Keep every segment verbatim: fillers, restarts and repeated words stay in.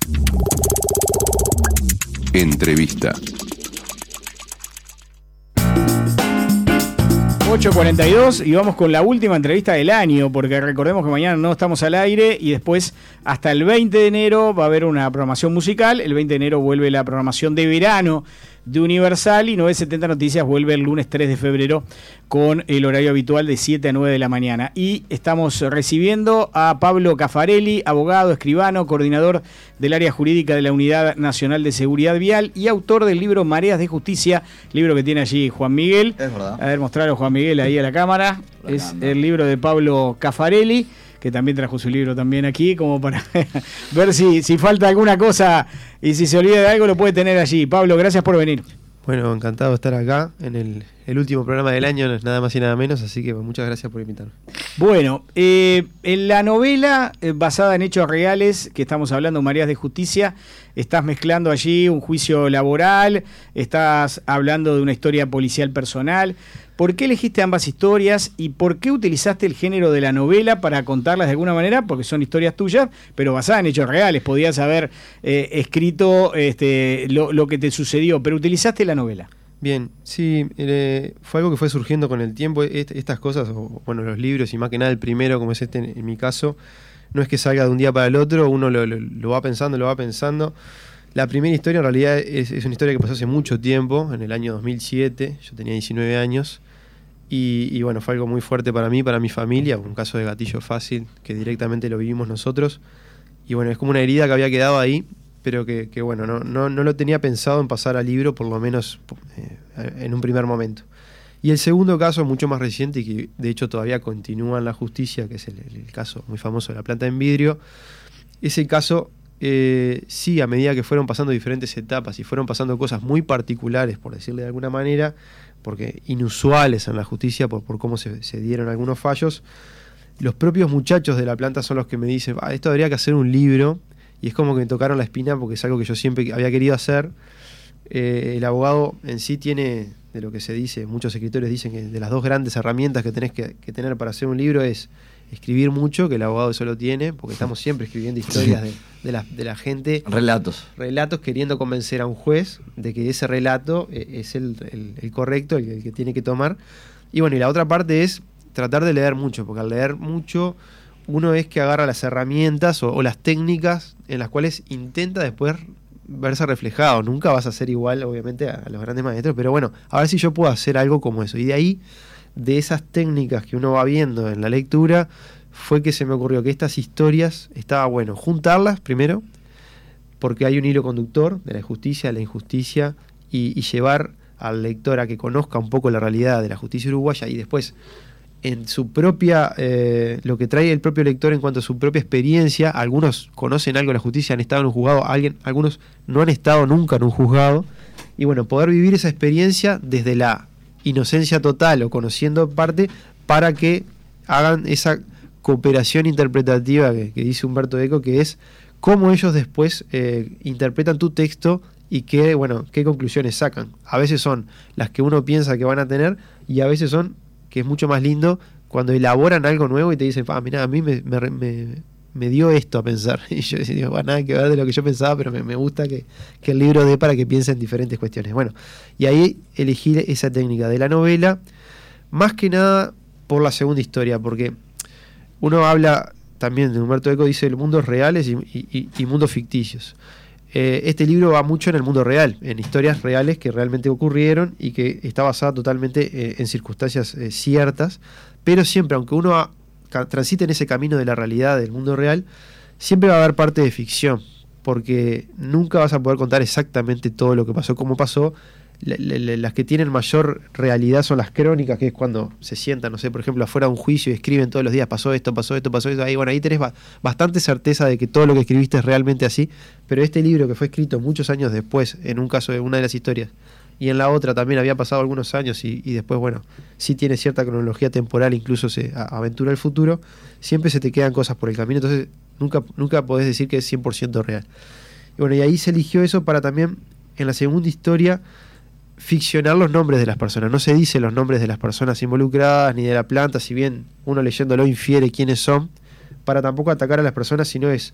Entrevista. ocho cuarenta y dos y vamos con la última entrevista del año, porque recordemos que mañana no estamos al aire y después hasta el veinte de enero va a haber una programación musical. El veinte de enero vuelve la programación de verano de Universal y novecientos setenta Noticias vuelve el lunes tres de febrero con el horario habitual de siete a nueve de la mañana. Y estamos recibiendo a Pablo Caffarelli, abogado, escribano, coordinador del área jurídica de la Unidad Nacional de Seguridad Vial y autor del libro Mareas de Justicia, libro que tiene allí Juan Miguel. Es verdad. A ver, mostrarlo Juan Miguel ahí a la cámara. La es cámara. el libro de Pablo Caffarelli, que también trajo su libro también aquí, como para ver si, si falta alguna cosa y si se olvida de algo lo puede tener allí. Pablo, gracias por venir. Bueno, encantado de estar acá en el, el último programa del año, nada más y nada menos, así que muchas gracias por invitarme. Bueno, eh, en la novela eh, basada en hechos reales, que estamos hablando, Mareas de Justicia, estás mezclando allí un juicio laboral, estás hablando de una historia policial personal. ¿Por qué elegiste ambas historias y por qué utilizaste el género de la novela para contarlas de alguna manera? Porque son historias tuyas, pero basadas en hechos reales. Podías haber eh, escrito este, lo, lo que te sucedió, pero utilizaste la novela. Bien, sí, eh, fue algo que fue surgiendo con el tiempo. Est- estas cosas, o, bueno, los libros y más que nada el primero, como es este en, en mi caso, no es que salga de un día para el otro, uno lo, lo, lo va pensando, lo va pensando. La primera historia en realidad es, es una historia que pasó hace mucho tiempo, en el año dos mil siete, yo tenía diecinueve años, y, y bueno, fue algo muy fuerte para mí, para mi familia, un caso de gatillo fácil que directamente lo vivimos nosotros, y bueno, es como una herida que había quedado ahí, pero que, que bueno, no, no, no lo tenía pensado en pasar al libro, por lo menos eh, en un primer momento. Y el segundo caso, mucho más reciente, y que de hecho todavía continúa en la justicia, que es el, el caso muy famoso de la planta en vidrio, ese caso... Eh, sí, a medida que fueron pasando diferentes etapas y fueron pasando cosas muy particulares, por decirle de alguna manera, porque inusuales en la justicia por, por cómo se, se dieron algunos fallos, los propios muchachos de la planta son los que me dicen, ah, esto habría que hacer un libro, y es como que me tocaron la espina porque es algo que yo siempre había querido hacer. Eh, el abogado en sí tiene, de lo que se dice, muchos escritores dicen que de las dos grandes herramientas que tenés que, que tener para hacer un libro es escribir mucho, que el abogado eso lo tiene, porque estamos siempre escribiendo historias de, de, la, de la gente. Relatos. Relatos queriendo convencer a un juez de que ese relato es el, el, el correcto, el, el que tiene que tomar. Y bueno, y la otra parte es tratar de leer mucho, porque al leer mucho uno es que agarra las herramientas o, o las técnicas en las cuales intenta después verse reflejado. Nunca vas a ser igual, obviamente, a los grandes maestros, pero bueno, a ver si yo puedo hacer algo como eso. Y de ahí, de esas técnicas que uno va viendo en la lectura, fue que se me ocurrió que estas historias estaba bueno juntarlas primero, porque hay un hilo conductor de la justicia, de la injusticia, y, y llevar al lector a que conozca un poco la realidad de la justicia uruguaya, y después en su propia, eh, lo que trae el propio lector en cuanto a su propia experiencia. Algunos conocen algo de la justicia, han estado en un juzgado, alguien, algunos no han estado nunca en un juzgado, y bueno, poder vivir esa experiencia desde la inocencia total o conociendo parte, para que hagan esa cooperación interpretativa que, que dice Humberto Eco, que es cómo ellos después eh, interpretan tu texto y qué, bueno, qué conclusiones sacan. A veces son las que uno piensa que van a tener, y a veces son, que es mucho más lindo, cuando elaboran algo nuevo y te dicen, ah, mira, a mí me, me, me, me dio esto a pensar. Y yo digo, bueno, nada que ver de lo que yo pensaba, pero me, me gusta que, que el libro dé para que piensen en diferentes cuestiones. Bueno, y ahí elegí esa técnica de la novela, más que nada por la segunda historia, porque uno habla también de Humberto Eco, dice mundos reales y, y, y mundos ficticios. Eh, este libro va mucho en el mundo real, en historias reales que realmente ocurrieron y que está basada totalmente eh, en circunstancias eh, ciertas, pero siempre, aunque uno a, ca, transite en ese camino de la realidad del mundo real, siempre va a haber parte de ficción, porque nunca vas a poder contar exactamente todo lo que pasó, como pasó. La, la, las que tienen mayor realidad son las crónicas, que es cuando se sientan, no sé, por ejemplo, afuera de un juicio y escriben todos los días, pasó esto, pasó esto, pasó esto. Ahí, bueno, ahí tenés ba- bastante certeza de que todo lo que escribiste es realmente así, pero este libro, que fue escrito muchos años después, en un caso de una de las historias, y en la otra también había pasado algunos años, y, y después, bueno, sí tiene cierta cronología temporal, incluso se a, aventura el futuro, siempre se te quedan cosas por el camino, entonces nunca, nunca podés decir que es cien por ciento real. Y bueno, y ahí se eligió eso para también, en la segunda historia, ficcionar los nombres de las personas. No se dice los nombres de las personas involucradas ni de la planta, si bien uno leyéndolo infiere quiénes son, para tampoco atacar a las personas, sino es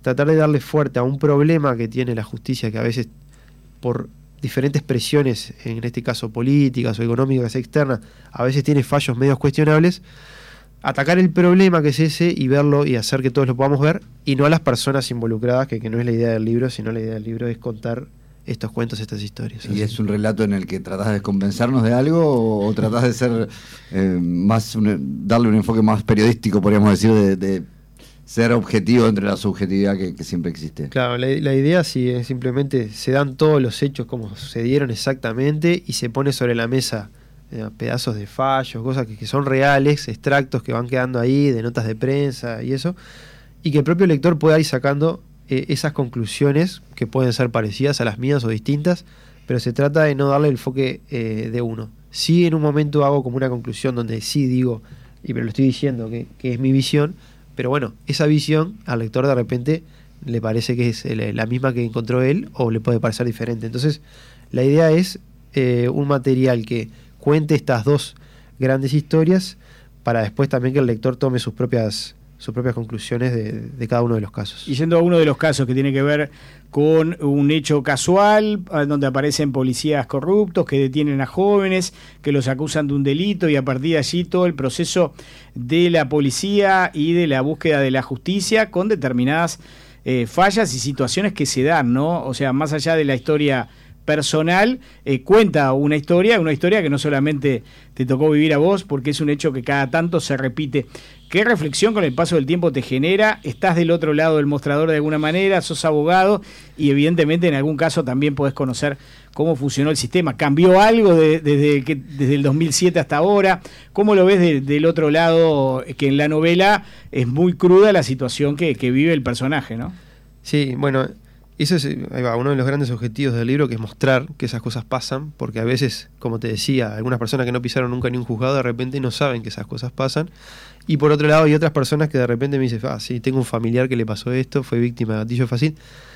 tratar de darle fuerte a un problema que tiene la justicia, que a veces por diferentes presiones, en este caso políticas o económicas externas, a veces tiene fallos medios cuestionables, atacar el problema que es ese y verlo y hacer que todos lo podamos ver, y no a las personas involucradas, que, que no es la idea del libro, sino la idea del libro es contar estos cuentos, estas historias. ¿Y es un relato en el que tratás de convencernos de algo o, o tratás de ser eh, más un, darle un enfoque más periodístico, podríamos decir, de, de ser objetivo entre la subjetividad que, que siempre existe? Claro, la, la idea sí es simplemente se dan todos los hechos como sucedieron exactamente y se pone sobre la mesa eh, pedazos de fallos, cosas que, que son reales, extractos que van quedando ahí, de notas de prensa y eso, y que el propio lector pueda ir sacando eh, esas conclusiones que pueden ser parecidas a las mías o distintas, pero se trata de no darle el enfoque eh, de uno. Sí, en un momento hago como una conclusión donde sí digo, y pero lo estoy diciendo que, que es mi visión, pero bueno, esa visión al lector de repente le parece que es el, la misma que encontró él o le puede parecer diferente. Entonces, la idea es eh, un material que cuente estas dos grandes historias para después también que el lector tome sus propias sus propias conclusiones de, de cada uno de los casos. Y yendo a uno de los casos que tiene que ver con un hecho casual, donde aparecen policías corruptos que detienen a jóvenes, que los acusan de un delito, y a partir de allí todo el proceso de la policía y de la búsqueda de la justicia con determinadas eh, fallas y situaciones que se dan, ¿no? O sea, más allá de la historia personal, eh, cuenta una historia, una historia que no solamente te tocó vivir a vos, porque es un hecho que cada tanto se repite. ¿Qué reflexión con el paso del tiempo te genera? Estás del otro lado del mostrador de alguna manera, sos abogado y evidentemente en algún caso también podés conocer cómo funcionó el sistema. ¿Cambió algo de, desde, que, desde el dos mil siete hasta ahora? ¿Cómo lo ves de, del otro lado, que en la novela es muy cruda la situación que, que vive el personaje, ¿no? Sí, bueno, eso es ahí va, uno de los grandes objetivos del libro, que es mostrar que esas cosas pasan, porque a veces, como te decía, algunas personas que no pisaron nunca ni un juzgado de repente no saben que esas cosas pasan. Y por otro lado hay otras personas que de repente me dicen, ah, sí, tengo un familiar que le pasó esto, fue víctima de gatillo fácil,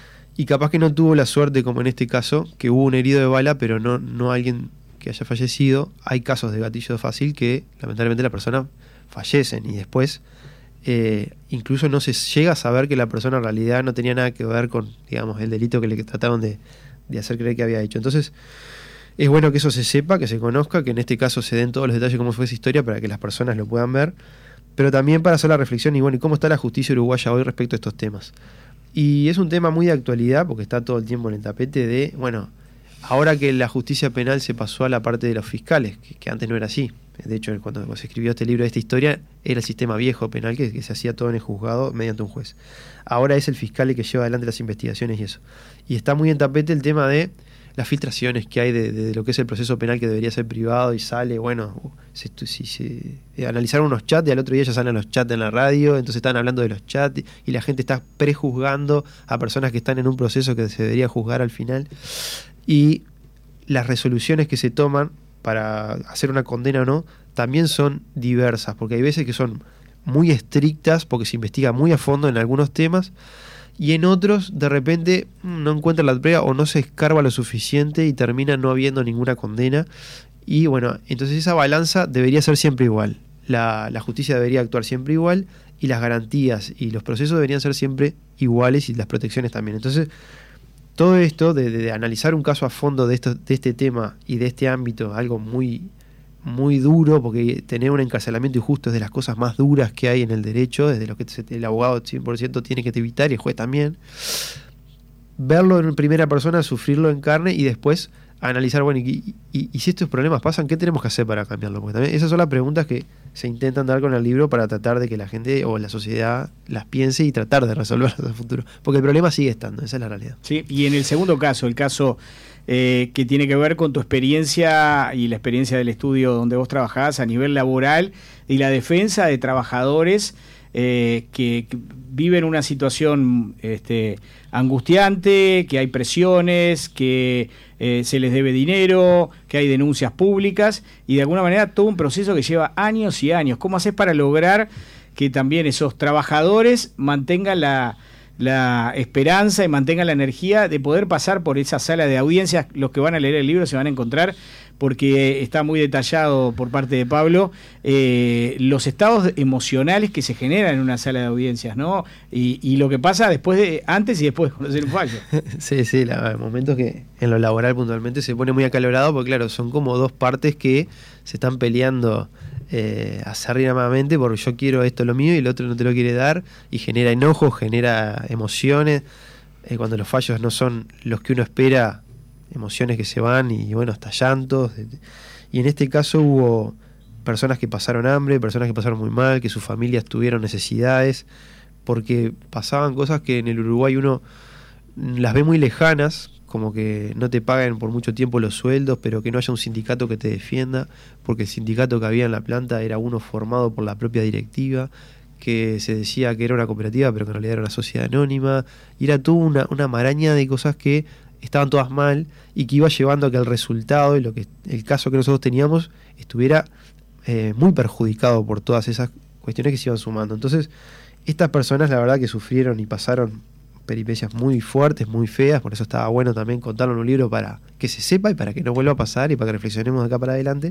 y capaz que no tuvo la suerte, como en este caso, que hubo un herido de bala, pero no, no alguien que haya fallecido. Hay casos de gatillo fácil que lamentablemente la persona fallecen y después eh, incluso no se llega a saber que la persona en realidad no tenía nada que ver con, digamos, el delito que le trataron de, de hacer creer que había hecho. Entonces es bueno que eso se sepa, que se conozca, que en este caso se den todos los detalles de cómo fue esa historia para que las personas lo puedan ver, pero también para hacer la reflexión y bueno, ¿y cómo está la justicia uruguaya hoy respecto a estos temas? Y es un tema muy de actualidad porque está todo el tiempo en el tapete de, bueno, ahora que la justicia penal se pasó a la parte de los fiscales, que, que antes no era así. De hecho, cuando se escribió este libro de esta historia, era el sistema viejo penal que, que se hacía todo en el juzgado mediante un juez. Ahora es el fiscal el que lleva adelante las investigaciones y eso. Y está muy en tapete el tema de las filtraciones que hay de, de lo que es el proceso penal, que debería ser privado y sale, bueno, se, si, si, eh, analizaron unos chats y al otro día ya salen los chats en la radio, entonces están hablando de los chats y la gente está prejuzgando a personas que están en un proceso que se debería juzgar al final. Y las resoluciones que se toman para hacer una condena o no también son diversas, porque hay veces que son muy estrictas porque se investiga muy a fondo en algunos temas, y en otros de repente no encuentran la prueba o no se escarba lo suficiente y termina no habiendo ninguna condena. Y bueno, entonces esa balanza debería ser siempre igual. La, la justicia debería actuar siempre igual y las garantías y los procesos deberían ser siempre iguales y las protecciones también. Entonces todo esto de, de, de analizar un caso a fondo de, esto, de este tema y de este ámbito, algo muy, muy duro, porque tener un encarcelamiento injusto es de las cosas más duras que hay en el derecho, desde lo que el abogado cien por ciento tiene que evitar y el juez también. Verlo en primera persona, sufrirlo en carne y después analizar, bueno, y, y, y si estos problemas pasan, ¿qué tenemos que hacer para cambiarlo? Porque también esas son las preguntas que se intentan dar con el libro para tratar de que la gente o la sociedad las piense y tratar de resolverlas en el futuro. Porque el problema sigue estando, esa es la realidad. Sí, y en el segundo caso, el caso eh, que tiene que ver con tu experiencia y la experiencia del estudio donde vos trabajás a nivel laboral y la defensa de trabajadores eh, que, que viven una situación este, angustiante, que hay presiones, que eh, se les debe dinero, que hay denuncias públicas y de alguna manera todo un proceso que lleva años y años. ¿Cómo haces para lograr que también esos trabajadores mantengan la, la esperanza y mantengan la energía de poder pasar por esa sala de audiencias. Los que van a leer el libro se van a encontrar, porque está muy detallado por parte de Pablo, eh, los estados emocionales que se generan en una sala de audiencias, ¿no? Y, y lo que pasa después de, antes y después de conocer un fallo. Sí, sí, la, momentos que en lo laboral puntualmente se pone muy acalorado, porque claro, son como dos partes que se están peleando eh, acérrimamente porque yo quiero esto lo mío y el otro no te lo quiere dar, y genera enojo, genera emociones, eh, cuando los fallos no son los que uno espera, emociones que se van y bueno, hasta llantos. Y en este caso hubo personas que pasaron hambre, personas que pasaron muy mal, que sus familias tuvieron necesidades, porque pasaban cosas que en el Uruguay uno las ve muy lejanas, como que no te paguen por mucho tiempo los sueldos, pero que no haya un sindicato que te defienda, porque el sindicato que había en la planta era uno formado por la propia directiva, que se decía que era una cooperativa, pero que en realidad era una sociedad anónima, y era toda una, una maraña de cosas que estaban todas mal y que iba llevando a que el resultado y lo que el caso que nosotros teníamos estuviera eh, muy perjudicado por todas esas cuestiones que se iban sumando. Entonces, estas personas la verdad que sufrieron y pasaron peripecias muy fuertes, muy feas, por eso estaba bueno también contarlo en un libro para que se sepa y para que no vuelva a pasar y para que reflexionemos de acá para adelante.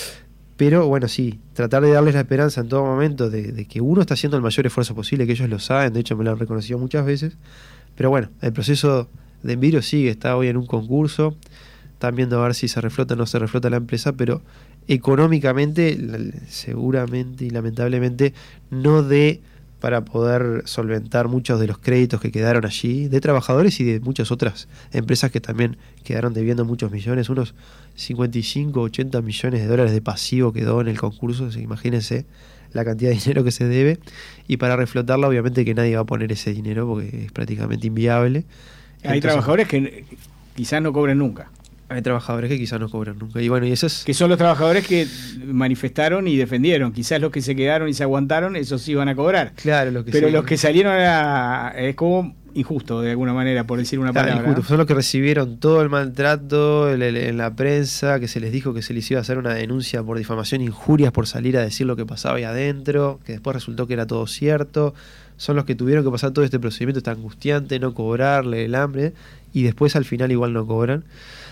Pero bueno, sí, tratar de darles la esperanza en todo momento de, de que uno está haciendo el mayor esfuerzo posible, que ellos lo saben, de hecho me lo han reconocido muchas veces, pero bueno, el proceso de Envidrio sigue, está hoy en un concurso, están viendo a ver si se reflota o no se reflota la empresa, pero económicamente seguramente y lamentablemente no dé para poder solventar muchos de los créditos que quedaron allí, de trabajadores y de muchas otras empresas que también quedaron debiendo muchos millones, unos cincuenta y cinco, ochenta millones de dólares de pasivo quedó en el concurso, así que imagínense la cantidad de dinero que se debe, y para reflotarla obviamente que nadie va a poner ese dinero porque es prácticamente inviable. Hay Entonces, trabajadores que quizás no cobren nunca. Hay trabajadores que quizás no cobran nunca. Y bueno, y eso es... Que son los trabajadores que manifestaron y defendieron. Quizás los que se quedaron y se aguantaron, esos sí van a cobrar. Claro, los que Pero se... los que salieron a... es como injusto, de alguna manera, por decir una claro, palabra. Injusto. Son los que recibieron todo el maltrato el, el, en la prensa, que se les dijo que se les iba a hacer una denuncia por difamación, injurias, por salir a decir lo que pasaba ahí adentro, que después resultó que era todo cierto. Son los que tuvieron que pasar todo este procedimiento tan angustiante, no cobrarle el hambre, y después al final igual no cobran.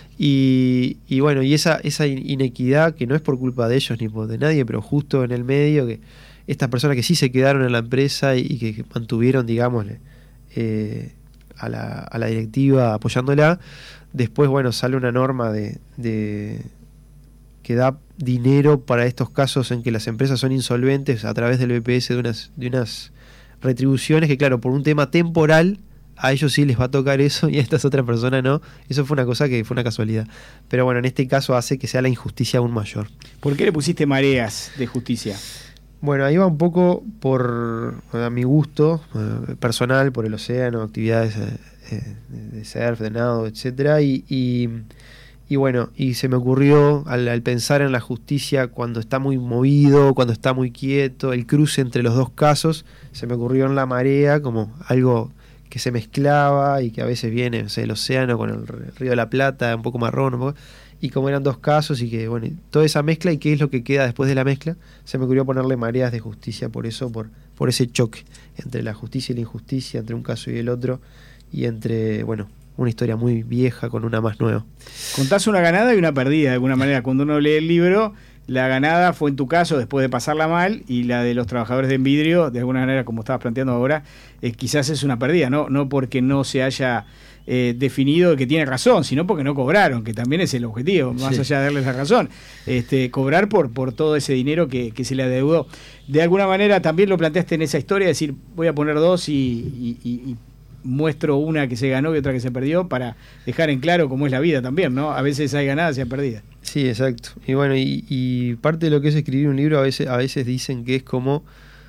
Y, y bueno, y esa, esa inequidad que no es por culpa de ellos ni por de nadie, pero justo en el medio, que estas personas que sí se quedaron en la empresa y, y que mantuvieron, digámosle, eh, a, la, a la directiva apoyándola, después, bueno, sale una norma de, de que da dinero para estos casos en que las empresas son insolventes a través del B P S de unas, de unas retribuciones que, claro, por un tema temporal, a ellos sí les va a tocar eso y a estas otras personas no. Eso fue una cosa que fue una casualidad. Pero bueno, en este caso hace que sea la injusticia aún mayor. ¿Por qué le pusiste mareas de justicia? Bueno, ahí va un poco por, a mi gusto eh, personal, por el océano, actividades eh, eh, de surf, de nado, etcétera, y, y, y bueno, y se me ocurrió al, al pensar en la justicia cuando está muy movido, cuando está muy quieto, el cruce entre los dos casos, se me ocurrió en la marea como algo que se mezclaba y que a veces viene, no sé, el océano con el río de la Plata, un poco marrón, un poco, y como eran dos casos y que, bueno, toda esa mezcla y qué es lo que queda después de la mezcla, se me ocurrió ponerle mareas de justicia por eso, por, por ese choque entre la justicia y la injusticia, entre un caso y el otro, y entre, bueno, una historia muy vieja con una más nueva. Contás una ganada y una perdida, de alguna manera. Cuando uno lee el libro, la ganada fue en tu caso después de pasarla mal, y la de los trabajadores de Envidrio, de alguna manera, como estabas planteando ahora, eh, quizás es una perdida, no, no porque no se haya eh, definido que tiene razón, sino porque no cobraron, que también es el objetivo, más sí. allá de darles la razón, este, cobrar por, por todo ese dinero que, que se le adeudó. De alguna manera también lo planteaste en esa historia, decir, voy a poner dos y, y, y, y muestro una que se ganó y otra que se perdió, para dejar en claro cómo es la vida también, ¿no? A veces hay ganadas y hay perdidas. Sí, exacto. Y bueno, y, y parte de lo que es escribir un libro, a veces, a veces dicen que es como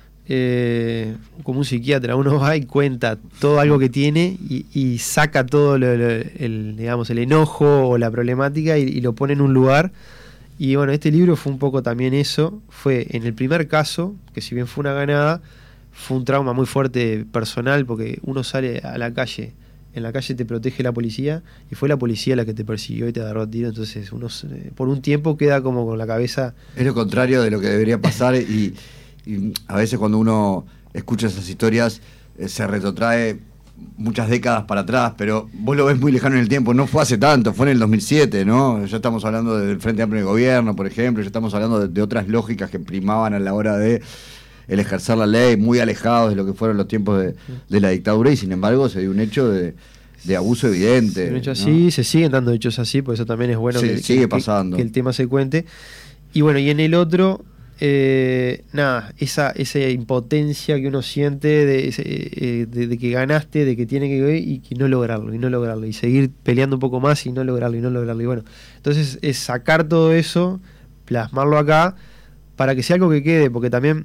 eh, como un psiquiatra, uno va y cuenta todo algo que tiene y, y saca todo lo, lo, el, digamos, el enojo o la problemática y, y lo pone en un lugar. Y bueno, este libro fue un poco también eso. Fue en el primer caso, que si bien fue una ganada, fue un trauma muy fuerte personal, porque uno sale a la calle, en la calle te protege la policía, y fue la policía la que te persiguió y te agarró a tiro, entonces uno por un tiempo queda como con la cabeza... Es lo contrario de lo que debería pasar, y, y a veces cuando uno escucha esas historias eh, se retrotrae muchas décadas para atrás, pero vos lo ves muy lejano en el tiempo, no fue hace tanto, fue en el dos mil siete, ¿no? Ya estamos hablando del Frente Amplio de Gobierno, por ejemplo, ya estamos hablando de, de otras lógicas que primaban a la hora de el ejercer la ley, muy alejados de lo que fueron los tiempos de, de la dictadura, y sin embargo se dio un hecho de, de abuso evidente. Un hecho ¿no? así, se siguen dando hechos así, por eso también es bueno sí, que, sigue que, pasando. que el tema se cuente. Y bueno, y en el otro, eh, nada, esa, esa impotencia que uno siente de, de, de, de que ganaste, de que tiene que ver y que no lograrlo, y no lograrlo, y seguir peleando un poco más y no lograrlo, y no lograrlo. Y bueno, entonces es sacar todo eso, plasmarlo acá, para que sea algo que quede, porque también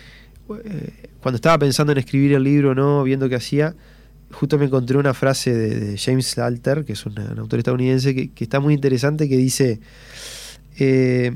eh, cuando estaba pensando en escribir el libro, no viendo qué hacía, justo me encontré una frase de, de James Alter, que es una, un autor estadounidense, que, que está muy interesante, que dice... Eh,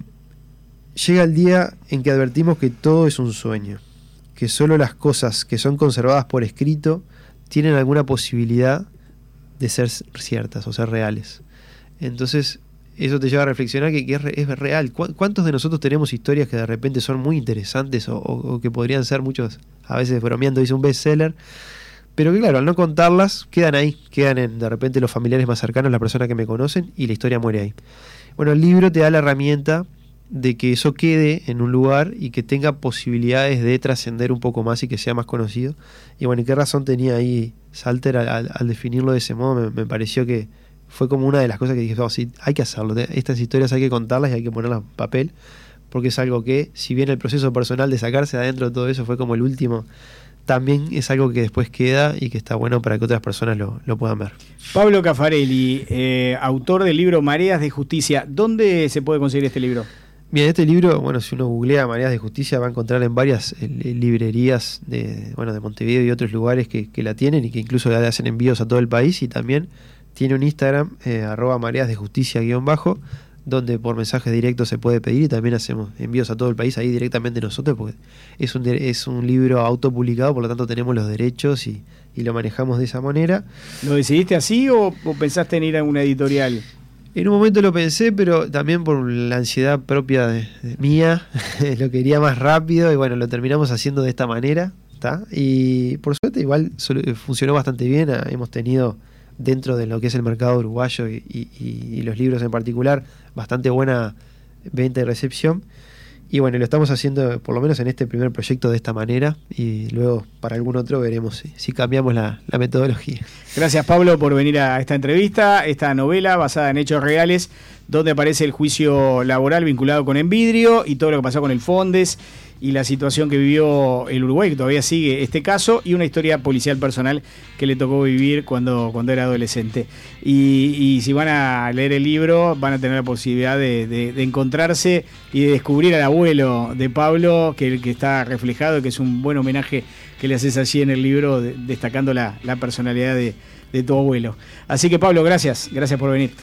llega el día en que advertimos que todo es un sueño, que solo las cosas que son conservadas por escrito tienen alguna posibilidad de ser ciertas o ser reales. Entonces eso te lleva a reflexionar que, que es, es real. ¿Cuántos de nosotros tenemos historias que de repente son muy interesantes o, o, o que podrían ser, muchos a veces bromeando, dice un bestseller, pero que claro, al no contarlas, quedan ahí, quedan en de repente los familiares más cercanos, las personas que me conocen, y la historia muere ahí? Bueno, el libro te da la herramienta de que eso quede en un lugar y que tenga posibilidades de trascender un poco más y que sea más conocido. Y bueno, ¿y qué razón tenía ahí Salter al, al, al definirlo de ese modo? Me, me pareció que fue como una de las cosas que dije, oh, sí, hay que hacerlo, estas historias hay que contarlas y hay que ponerlas en papel, porque es algo que, si bien el proceso personal de sacarse adentro de todo eso fue como el último, también es algo que después queda y que está bueno para que otras personas lo, lo puedan ver. Pablo Caffarelli, eh, autor del libro Mareas de Justicia, ¿dónde se puede conseguir este libro? Bien, este libro, bueno, si uno googlea Mareas de Justicia va a encontrar en varias eh, librerías de, bueno, de Montevideo y otros lugares que, que la tienen y que incluso le hacen envíos a todo el país, y también tiene un Instagram, eh, arroba Mareas de Justicia guión bajo, donde por mensajes directos se puede pedir, y también hacemos envíos a todo el país ahí directamente nosotros, porque es un, es un libro autopublicado, por lo tanto tenemos los derechos y, y lo manejamos de esa manera. ¿Lo decidiste así o, o pensaste en ir a una editorial? En un momento lo pensé, pero también por la ansiedad propia de, de mía, lo quería más rápido y bueno, lo terminamos haciendo de esta manera, ¿tá? Y por suerte igual funcionó bastante bien, hemos tenido dentro de lo que es el mercado uruguayo y, y, y los libros en particular, bastante buena venta y recepción. Y bueno, lo estamos haciendo por lo menos en este primer proyecto de esta manera, y luego para algún otro veremos si, si cambiamos la, la metodología. Gracias, Pablo, por venir a esta entrevista, esta novela basada en hechos reales, donde aparece el juicio laboral vinculado con Envidrio y todo lo que pasó con el Fondes y la situación que vivió el Uruguay, que todavía sigue este caso, y una historia policial personal que le tocó vivir cuando, cuando era adolescente. Y, y si van a leer el libro, van a tener la posibilidad de, de, de encontrarse y de descubrir al abuelo de Pablo, que, que está reflejado, que es un buen homenaje que le haces allí en el libro, de, destacando la, la personalidad de, de tu abuelo. Así que, Pablo, gracias, gracias por venir.